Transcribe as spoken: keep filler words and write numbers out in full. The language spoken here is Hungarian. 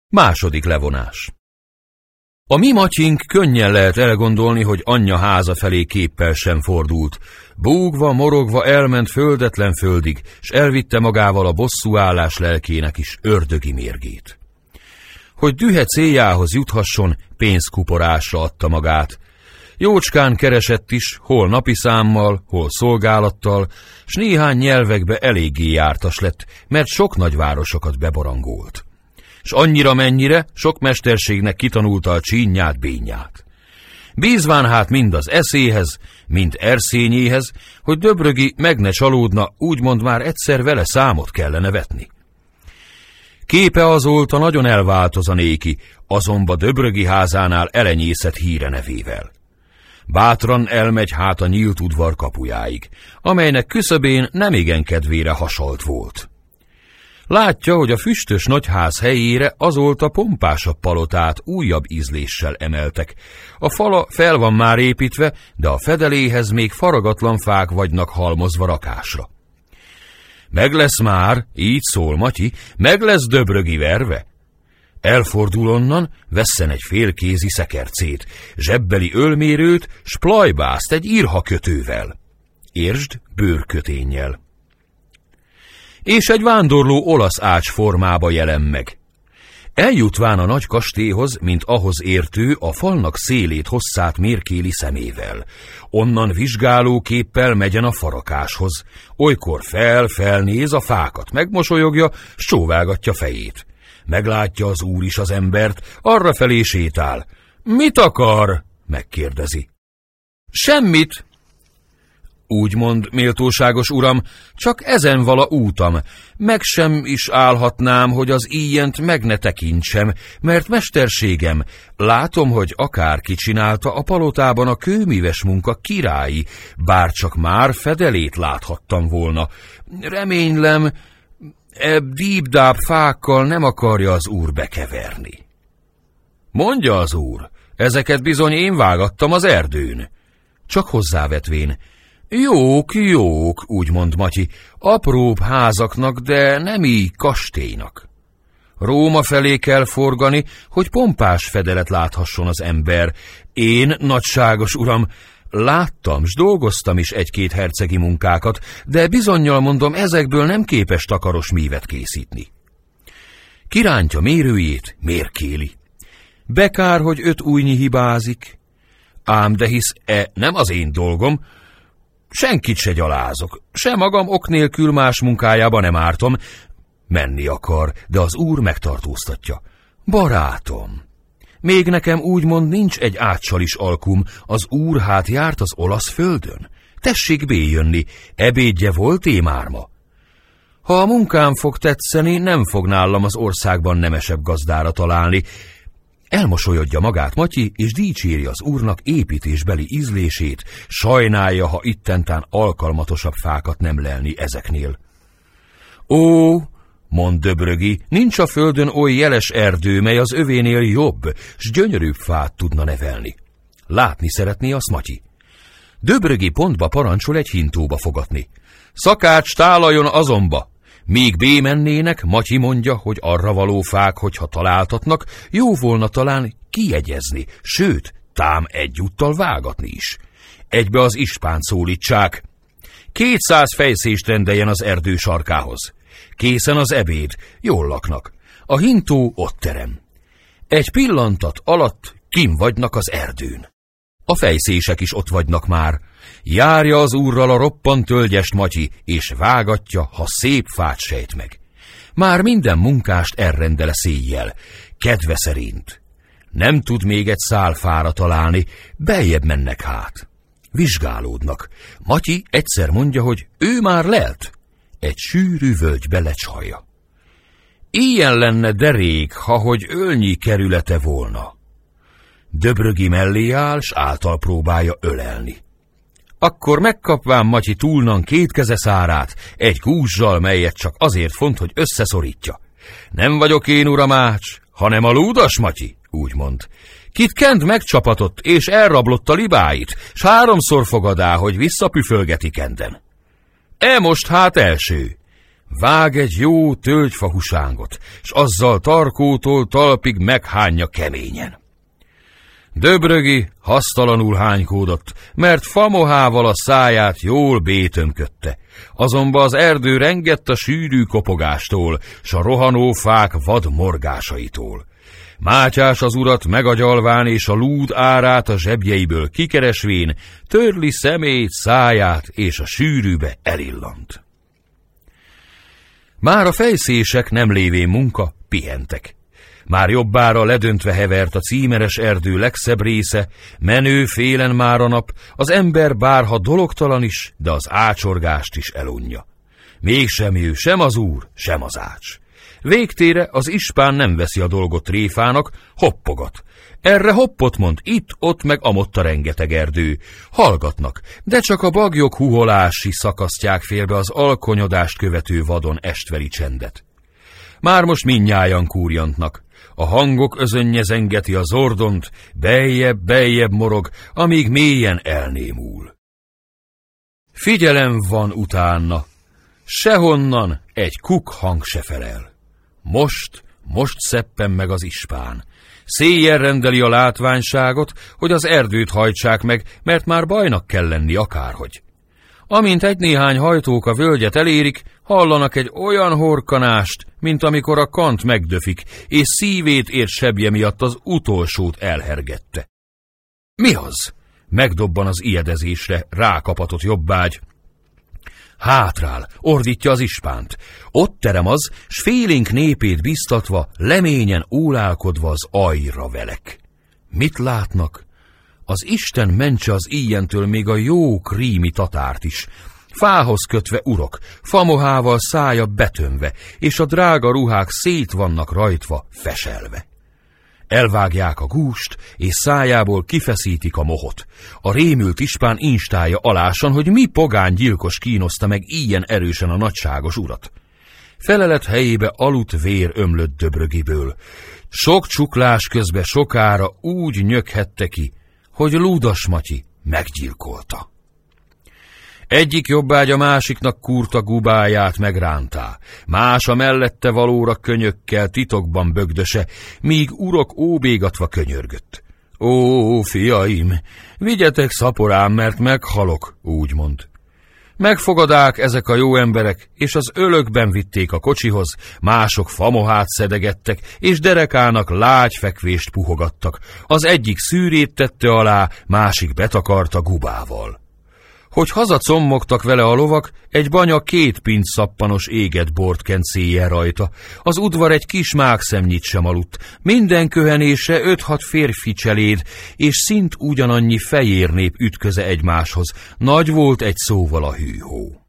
Második levonás. A mi Matyink könnyen lehet elgondolni, hogy anyja háza felé képpel sem fordult. Búgva, morogva elment földetlen földig, s elvitte magával a bosszúállás lelkének is ördögi mérgét. Hogy dühe céljához juthasson, pénzkuporásra adta magát. Jócskán keresett is, hol napi számmal, hol szolgálattal, s néhány nyelvekbe eléggé jártas lett, mert sok nagyvárosokat bebarangolt. S annyira mennyire sok mesterségnek kitanulta a csínyát, bényát. Bízván hát mind az eszéhez, mind erszényéhez, hogy Döbrögi meg ne csalódna, úgymond már egyszer vele számot kellene vetni. Képe azóta nagyon elváltoz a néki, azonba Döbrögi házánál elenyészett híre nevével. Bátran elmegy hát a nyílt udvar kapujáig, amelynek küszöbén nemigen kedvére hasalt volt. Látja, hogy a füstös nagyház helyére azóta pompásabb palotát újabb ízléssel emeltek. A fala fel van már építve, de a fedeléhez még faragatlan fák vagynak halmozva rakásra. Meg lesz már, így szól Matyi, meg lesz Döbrögi verve. Elfordul onnan, vesszen egy félkézi szekercét, zsebbeli ölmérőt, s plajbászt egy írhakötővel. Értsd, bőrköténnyel. És egy vándorló olasz ács formába jelen meg. Eljutván a nagy kastélyhoz, mint ahhoz értő, a falnak szélét hosszát mérkéli szemével. Onnan vizsgálóképpel megyen a farakáshoz. Olykor fel-felnéz, a fákat megmosolyogja, s csóválgatja fejét. Meglátja az úr is az embert, arrafelé sétál. Mit akar? Megkérdezi. Semmit. Úgy mond, méltóságos uram, csak ezen vala útam, meg sem is állhatnám, hogy az íjent meg ne tekintsem, mert mesterségem, látom, hogy akárki csinálta a palotában a kőmíves munka királyi, bár csak már fedelét láthattam volna. Reménylem, ebb díbdább fákkal nem akarja az úr bekeverni. Mondja az úr, ezeket bizony én vágattam az erdőn. Csak hozzávetvén, jók, jók, úgy mond Matyi, apróbb házaknak, de nem így kastélynak. Róma felé kell forgani, hogy pompás fedelet láthasson az ember. Én, nagyságos uram, láttam, s dolgoztam is egy-két hercegi munkákat, de bizonnyal mondom, ezekből nem képes takaros mívet készíteni. Kirántja mérőjét, mérkéli. Bekár, hogy öt újnyi hibázik. Ám de hisz e nem az én dolgom, senkit se gyalázok, se magam ok nélkül más munkájába nem ártom. Menni akar, de az úr megtartóztatja. Barátom, még nekem úgymond nincs egy áccsal is alkum, az úr hát járt az olasz földön. Tessék béjönni, ebédje volt már ma. Ha a munkám fog tetszeni, nem fog nálam az országban nemesebb gazdára találni. Elmosolyodja magát Matyi, és dicséri az úrnak építésbeli ízlését, sajnálja, ha ittentán alkalmatosabb fákat nem lelni ezeknél. Ó, mond Döbrögi, nincs a földön oly jeles erdő, mely az övénél jobb, s gyönyörűbb fát tudna nevelni. Látni szeretné azt Matyi. Döbrögi pontba parancsol egy hintóba fogatni. Szakács tálaljon azonba! Míg bémennének, Matyi mondja, hogy arra való fák, hogyha találtatnak, jó volna talán kijegyezni, sőt, tám egyúttal vágatni is. Egybe az ispánt szólítsák. Kétszáz fejszést rendeljen az erdő sarkához. Készen az ebéd, jól laknak. A hintó ott terem. Egy pillantat alatt kim vagynak az erdőn. A fejszések is ott vagynak már. Járja az úrral a roppant tölgyest Matyi, és vágatja, ha szép fát sejt meg. Már minden munkást elrendele széjjel, kedve szerint. Nem tud még egy szál fára találni, beljebb mennek hát. Vizsgálódnak. Matyi egyszer mondja, hogy ő már lelt. Egy sűrű völgybe lecsalja. Ilyen lenne de rég, ha hogy ölnyi kerülete volna. Döbrögi mellé áll, s által próbálja ölelni. Akkor megkapván Matyi túlnan két keze szárát, egy gúzsal, melyet csak azért font, hogy összeszorítja. Nem vagyok én, uram ács, hanem a lúdas Matyi, úgy mond. Kit kent megcsapatott, és elrablott a libáit, s háromszor fogadá, hogy visszapüfölgeti kenden. E most hát első. vág egy jó tölgyfahusángot, s azzal tarkótól talpig meghányja keményen. Döbrögi hasztalanul hánykódott, mert famohával a száját jól bétömködte, azonban az erdő rengett a sűrű kopogástól, s a rohanó fák vad morgásaitól. Mátyás az urat megagyalván és a lúd árát a zsebjeiből kikeresvén, törli szemét, száját és a sűrűbe elillant. Már a fejszések nem lévén munka, pihentek. Már jobbára ledöntve hevert a címeres erdő legszebb része, menő félen már a nap, az ember bárha dologtalan is, de az ácsorgást is elunja. Mégsem jő sem az úr, sem az ács. Végtére az ispán nem veszi a dolgot tréfának, hoppogat. Erre hoppot mond itt, ott meg amott a rengeteg erdő. Hallgatnak, de csak a bagyok huholási szakasztják félbe az alkonyodást követő vadon estveri csendet. Már most mindnyájan kúrjantnak. A hangok özönnye zengeti a zordont, beljebb, beljebb morog, amíg mélyen elnémul. Figyelem van utána. Sehonnan egy kuk hang se felel. Most, most szeppen meg az ispán. Széjjel rendeli a látványságot, hogy az erdőt hajtsák meg, mert már bajnak kell lenni akárhogy. Amint egy-néhány hajtók a völgyet elérik, hallanak egy olyan horkanást, mint amikor a kant megdöfik, és szívét ért sebje miatt az utolsót elhergette. Mi az? Megdobban az ijedezésre rákapatott jobbágy. Hátrál, ordítja az ispánt. Ott terem az, s félénk népét biztatva, leményen ólálkodva az ajra velek. Mit látnak? Az Isten mentse az íjjentől még a jó krími tatárt is. Fához kötve urok, famohával szája betömve, és a drága ruhák szét vannak rajtva, feselve. Elvágják a gúst, és szájából kifeszítik a mohot. A rémült ispán instája alásan, hogy mi pogány gyilkos kínoszta meg ilyen erősen a nagyságos urat. Felelet helyébe aludt vér ömlött Döbrögiből. Sok csuklás közbe sokára úgy nyöghette ki, hogy Ludas Matyi meggyilkolta. Egyik jobbágy a másiknak kúrta gubáját megrántá, más a mellette valóra könyökkel titokban bögdöse, míg urok óbégatva könyörgött. Ó, fiaim, vigyetek szaporám, mert meghalok, úgy mond. Megfogadák ezek a jó emberek, és az ölökben vitték a kocsihoz, mások famohát szedegettek, és derekának lágy fekvést puhogattak. Az egyik szűrét tette alá, másik betakarta gubával. Hogy hazacommogtak vele a lovak, egy banya két pinc szappanos égett bort kent széjjel rajta. Az udvar egy kis mákszemnyit sem aludt, minden köhenése öt-hat férfi cseléd, és szint ugyanannyi fejérnép ütköze egymáshoz. Nagy volt egy szóval a hűhó.